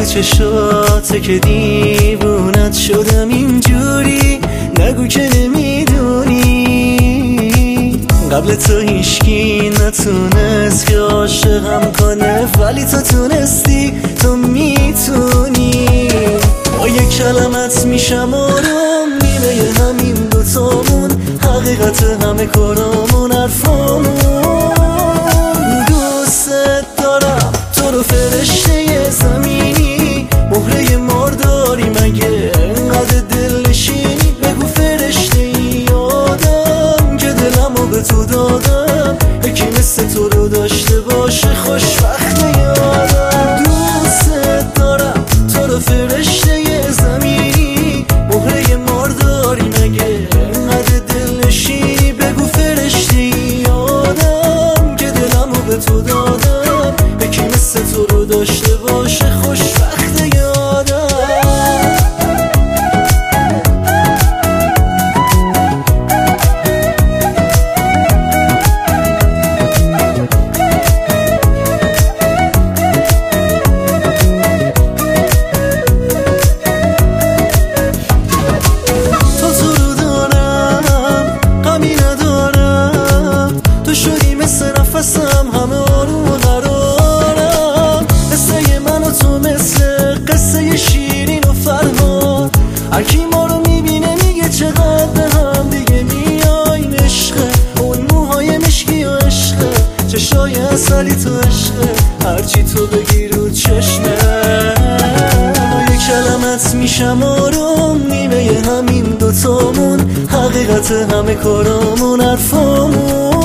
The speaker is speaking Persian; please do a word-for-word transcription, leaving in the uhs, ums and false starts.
چشاته که دیوونت شدم اینجوری، نگو که نمیدونی قبل تو هیچکی نتونست که عاشقم کنه، ولی تو تونستی، تو میتونی. با یک کلمت میشم آروم، نیمه همین دوتامون، حقیقت همه کارامون، حرفامون. دوست دارم تو رو فرشته زمینی، مهره مارداری مگه انقدر دل نشینی؟ بگو فرشته ای آدم که دلمو به تو دادم، یکی مثل تو رو داشته باشه خوشبخت یادم. دوست دارم تو رو فرشته زمینی، مهره مارداری مگه انقدر دل نشینی؟ بگو فرشته ای آدم که دلمو به تو دادم، یکی مثل تو رو داشته باشه خوشبخت یادم. نفسم همه آروم و قرارم، قصه من و تو مثل قصه شیرین و فرهاد. هرکی ما رو میبینه میگه چقدر به هم دیگه میایم، عشقه اون موهای مشکی و عشقه، چشای اصلی تو عشقه، هرچی تو بگی رو چشمه. یک کلمت میشم آروم، نیمه همین دوتامون، حقیقت همه کارامون، حرفامون.